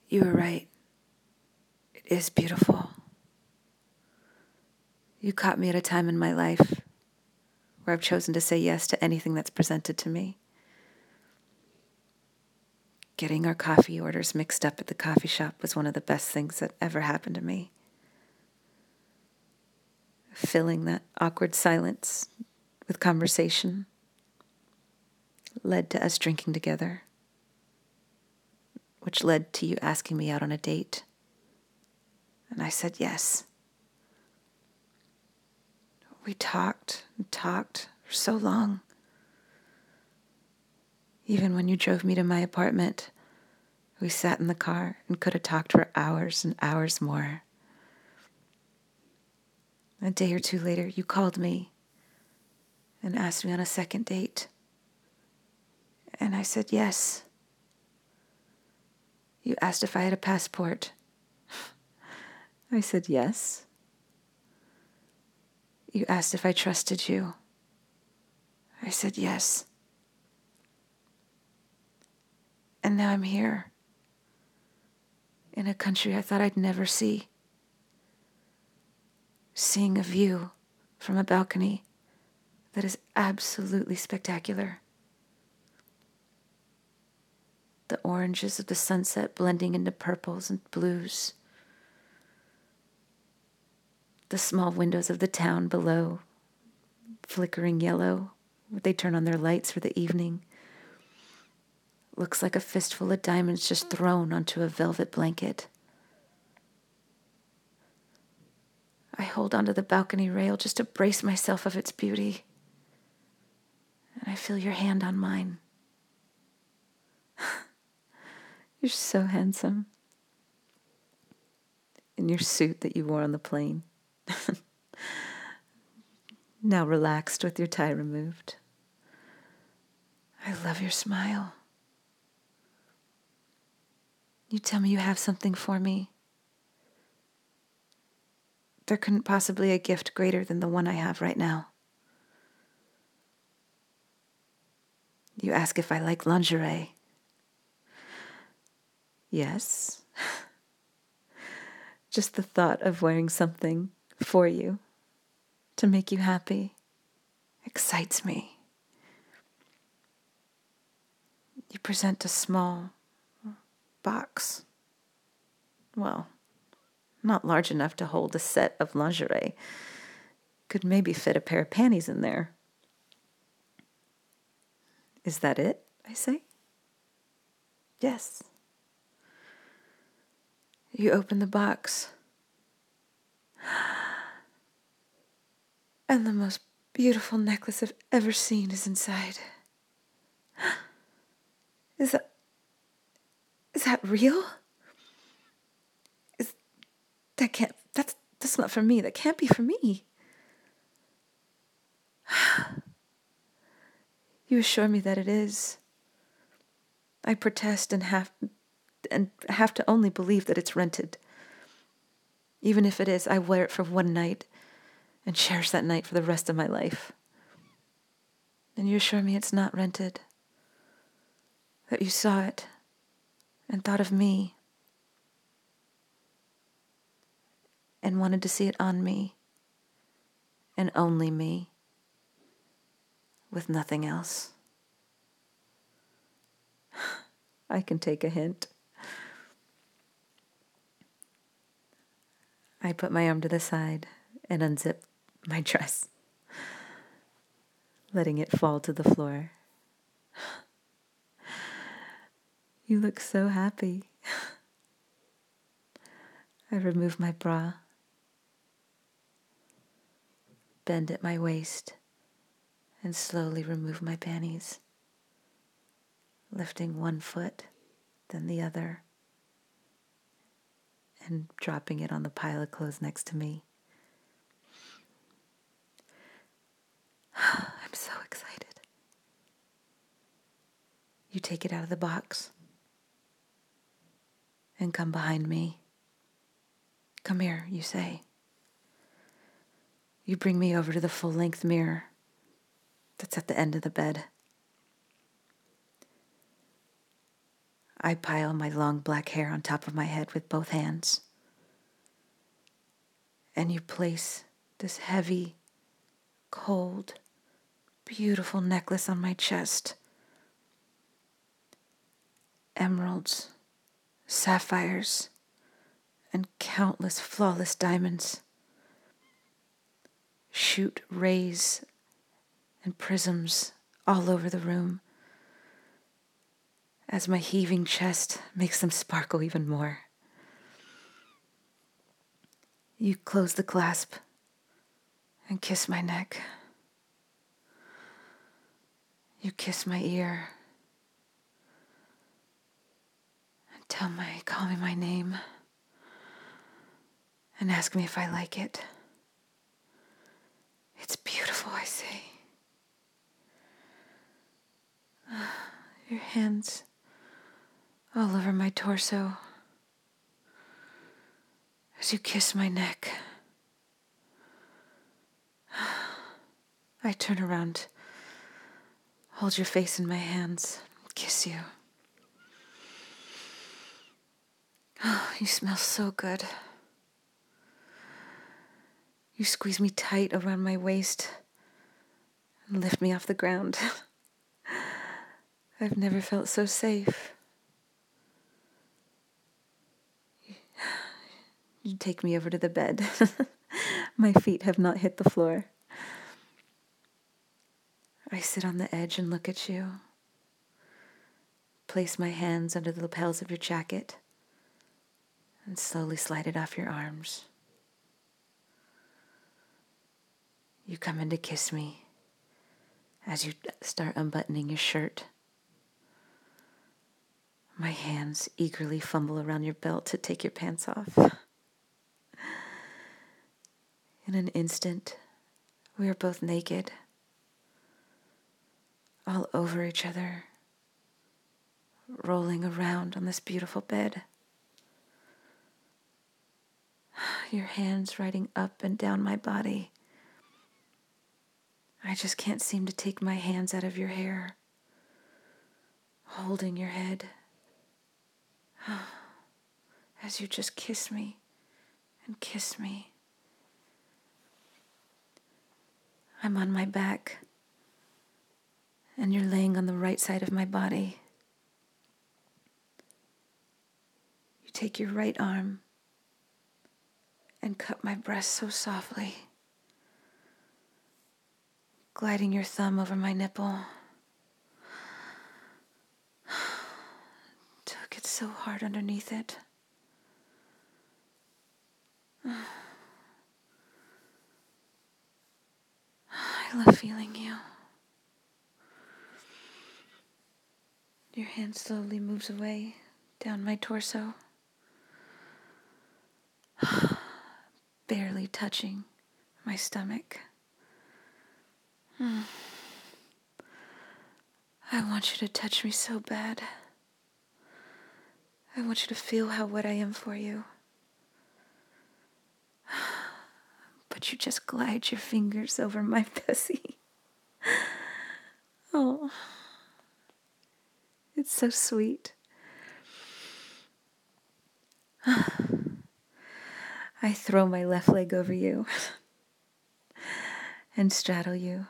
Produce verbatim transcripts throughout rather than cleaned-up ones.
You were right. It is beautiful. You caught me at a time in my life where I've chosen to say yes to anything that's presented to me. Getting our coffee orders mixed up at the coffee shop was one of the best things that ever happened to me. Filling that awkward silence with conversation led to us drinking together, which led to you asking me out on a date. And I said yes. We talked and talked for so long. Even when you drove me to my apartment, we sat in the car and could have talked for hours and hours more. A day or two later, you called me and asked me on a second date. And I said yes. You asked if I had a passport. I said yes. You asked if I trusted you. I said yes. And now I'm here, in a country I thought I'd never see, seeing a view from a balcony that is absolutely spectacular. The oranges of the sunset blending into purples and blues. The small windows of the town below, flickering yellow, where they turn on their lights for the evening. Looks like a fistful of diamonds just thrown onto a velvet blanket. I hold onto the balcony rail just to brace myself of its beauty. And I feel your hand on mine. You're so handsome. In your suit that you wore on the plane. Now relaxed with your tie removed. I love your smile. You tell me you have something for me. There couldn't possibly be a gift greater than the one I have right now. You ask if I like lingerie. Yes. Just the thought of wearing something for you to make you happy excites me. You present a small box. Well, not large enough to hold a set of lingerie. Could maybe fit a pair of panties in there. Is that it? I say. Yes. You open the box. And the most beautiful necklace I've ever seen is inside. Is that... Is that real? Is... That can't... That's, that's not for me. That can't be for me. You assure me that it is. I protest and have... and have to only believe that it's rented. Even if it is, I wear it for one night and cherish that night for the rest of my life. And you assure me it's not rented, that you saw it and thought of me and wanted to see it on me and only me, with nothing else. I can take a hint. I put my arm to the side and unzip my dress, letting it fall to the floor. You look so happy. I remove my bra, bend at my waist, and slowly remove my panties, lifting one foot, then the other, and dropping it on the pile of clothes next to me. I'm so excited. You take it out of the box and come behind me. Come here, you say. You bring me over to the full-length mirror that's at the end of the bed. I pile my long black hair on top of my head with both hands. And you place this heavy, cold, beautiful necklace on my chest. Emeralds, sapphires, and countless flawless diamonds shoot rays and prisms all over the room as my heaving chest makes them sparkle even more. You close the clasp and kiss my neck. You kiss my ear and tell my, call me my name and ask me if I like it. It's beautiful, I say. Your hands all over my torso as you kiss my neck. I turn around, hold your face in my hands, kiss you. Oh, you smell so good. You squeeze me tight around my waist and lift me off the ground. I've never felt so safe. You take me over to the bed. My feet have not hit the floor. I sit on the edge and look at you. Place my hands under the lapels of your jacket and slowly slide it off your arms. You come in to kiss me as you start unbuttoning your shirt. My hands eagerly fumble around your belt to take your pants off. In an instant, we are both naked, all over each other, rolling around on this beautiful bed. Your hands riding up and down my body. I just can't seem to take my hands out of your hair, holding your head as you just kiss me and kiss me. I'm on my back, and you're laying on the right side of my body. You take your right arm and cup my breast so softly, gliding your thumb over my nipple. Till it gets so hard underneath it. I love feeling you. Your hand slowly moves away down my torso, barely touching my stomach. I want you to touch me so bad. I want you to feel how wet I am for you. But you just glide your fingers over my pussy. Oh, it's so sweet. I throw my left leg over you and straddle you,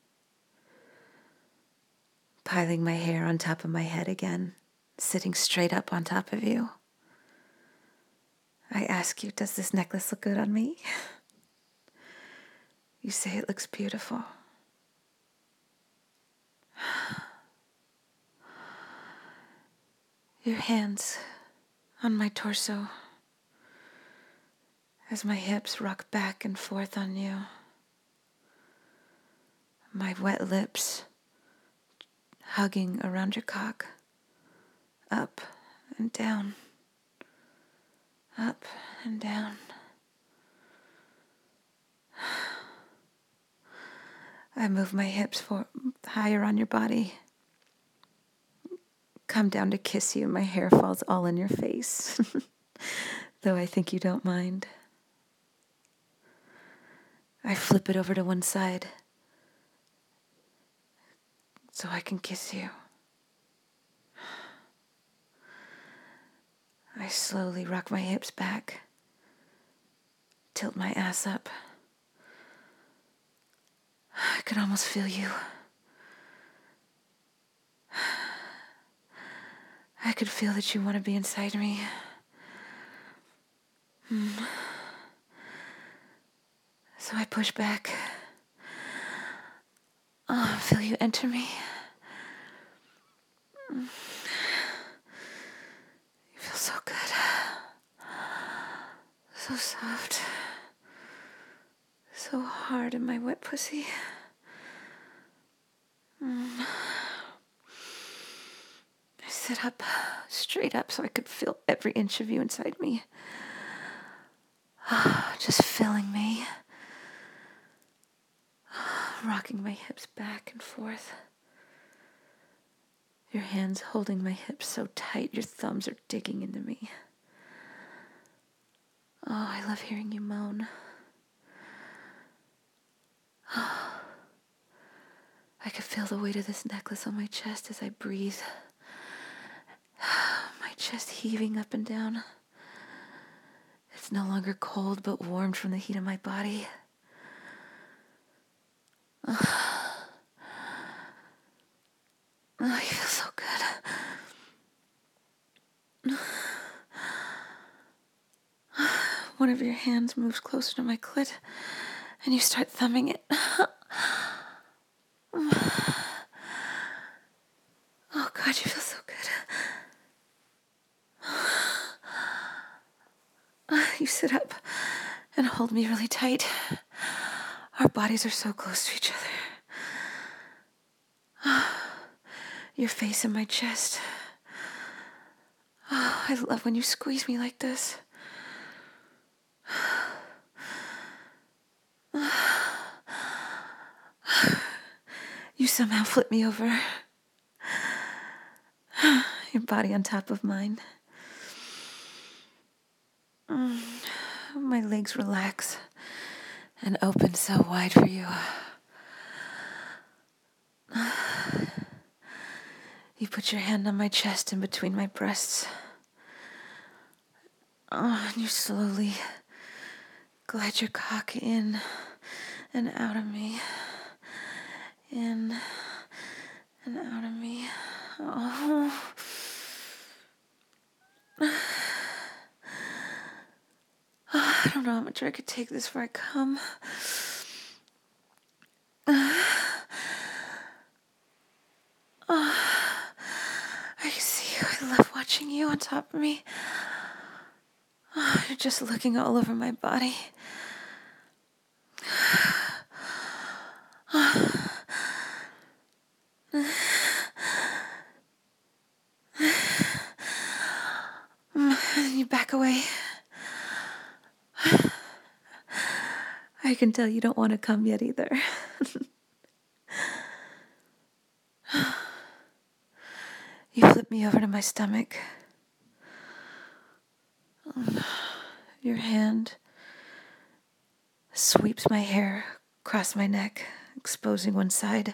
piling my hair on top of my head again, sitting straight up on top of you. I ask you, does this necklace look good on me? You say it looks beautiful. Your hands on my torso as my hips rock back and forth on you. My wet lips hugging around your cock, up and down, up and down. I move my hips for, higher on your body. Come down to kiss you. My hair falls all in your face, though I think you don't mind. I flip it over to one side so I can kiss you. slowly rock my hips back, tilt my ass up. I could almost feel you. I could feel that you want to be inside me. Mm. So I push back. Oh, I feel you enter me. Mm. You feel so good. So soft. So hard in my wet pussy. Mm. I sit up, straight up, so I could feel every inch of you inside me. Just filling me. Rocking my hips back and forth. Your hands holding my hips so tight, your thumbs are digging into me. Oh, I love hearing you moan. Oh, I could feel the weight of this necklace on my chest as I breathe. My chest heaving up and down. It's no longer cold, but warmed from the heat of my body. Oh, oh you feel so good. One of your hands moves closer to my clit, and you start thumbing it. Oh, God, you feel so good. You sit up and hold me really tight. Our bodies are so close to each other. Your face in my chest. Oh, I love when you squeeze me like this. You somehow flip me over. Your body on top of mine. Mm. My legs relax and open so wide for you. You put your hand on my chest in between my breasts. Oh, and you slowly glide your cock in and out of me. In and out of me. Oh. I don't know how much I could take this before I come. Oh, I can see you. I love watching you on top of me. Oh, you're just looking all over my body. And you back away. I can tell you don't want to come yet either. You flip me over to my stomach. Your hand sweeps my hair across my neck, exposing one side.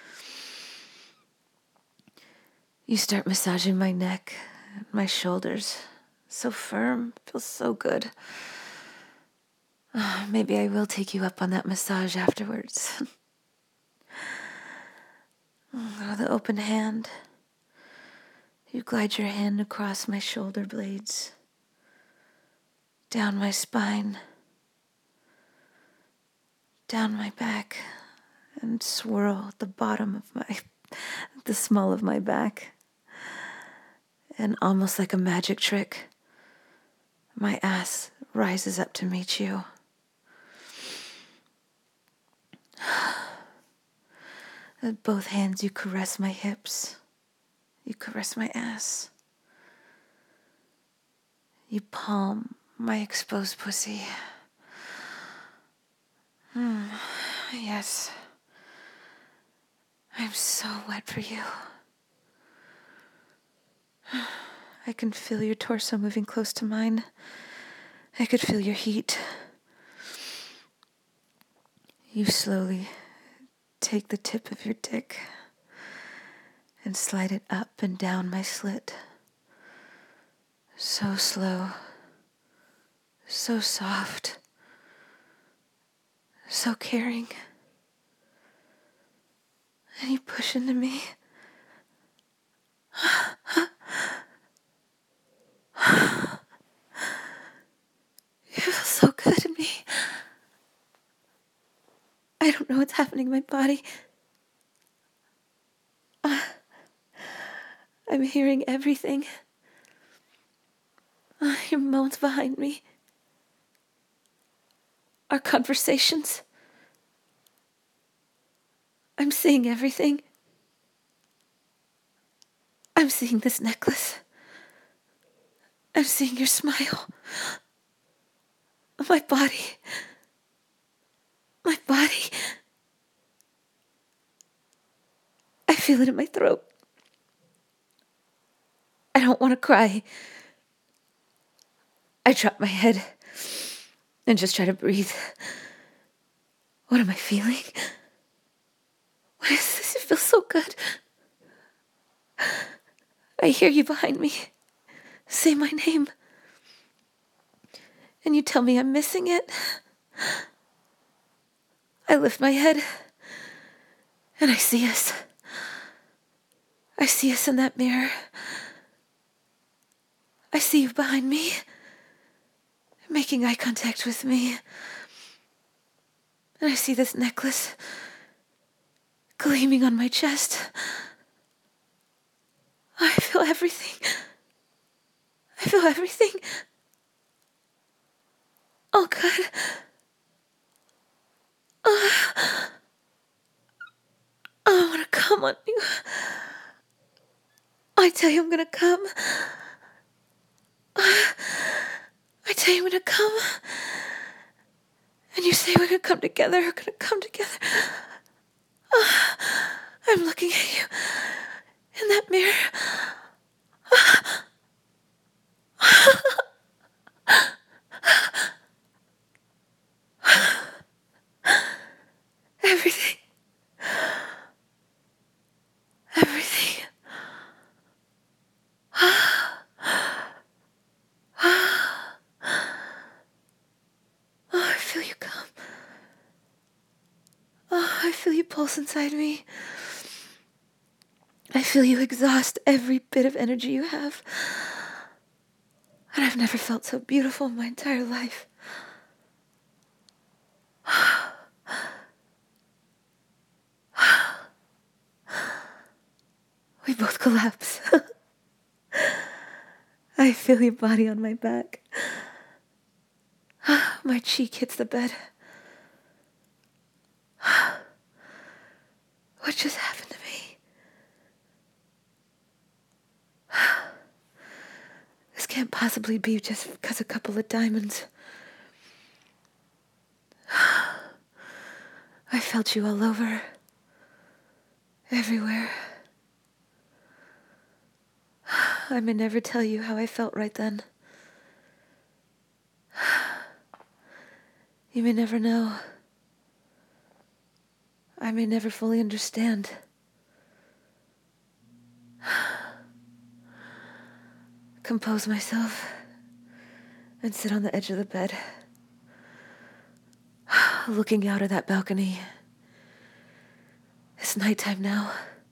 You start massaging my neck, my shoulders. So firm, feels so good. Oh, maybe I will take you up on that massage afterwards. Oh, the open hand. You glide your hand across my shoulder blades, down my spine, down my back, and swirl at the bottom of my, the small of my back. And almost like a magic trick, my ass rises up to meet you. With both hands you caress my hips. You caress my ass. You palm my exposed pussy. Hmm. Yes. I'm so wet for you. I can feel your torso moving close to mine. I could feel your heat. You slowly take the tip of your dick and slide it up and down my slit, So slow, so soft, so caring. And you push into me. You feel so good to me. I don't know what's happening in my body. Uh, I'm hearing everything. Uh, your moans behind me. Our conversations. I'm seeing everything. I'm seeing this necklace. I'm seeing your smile. My body. My body. I feel it in my throat. I don't want to cry. I drop my head and just try to breathe. What am I feeling? What is this? It feels so good. I hear you behind me. Say my name. And you tell me I'm missing it. I lift my head and I see us. I see us in that mirror. I see you behind me, making eye contact with me. And I see this necklace gleaming on my chest. I feel everything. I feel everything. Oh, God. Oh, I want to come on you. I tell you I'm going to come. I tell you I'm going to come. And you say we're going to come together. We're going to come together. Oh, I'm looking at you in that mirror. Everything. Everything. Oh, I feel you come. Oh, I feel you pulse inside me. I feel you exhaust every bit of energy you have. And I've never felt so beautiful in my entire life. We both collapse. I feel your body on my back. My cheek hits the bed. What just happened to me? This can't possibly be just because a couple of diamonds. I felt you all over. Everywhere. I may never tell you how I felt right then. You may never know. I may never fully understand. Compose myself and sit on the edge of the bed, looking out of that balcony. It's nighttime now.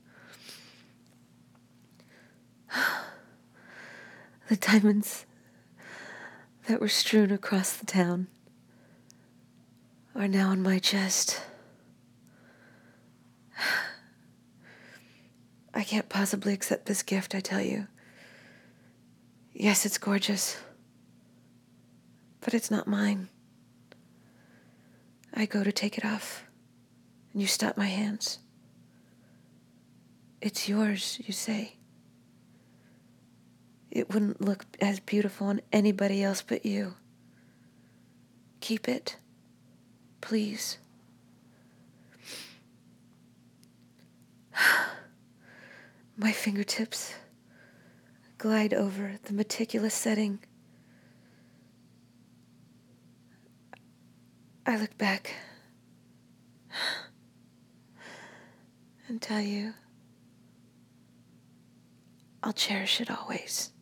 The diamonds that were strewn across the town are now on my chest. I can't possibly accept this gift, I tell you. Yes, it's gorgeous, but it's not mine. I go to take it off, and you stop my hands. It's yours, you say. It wouldn't look as beautiful on anybody else but you. Keep it, please. My fingertips glide over the meticulous setting. I look back and tell you I'll cherish it always.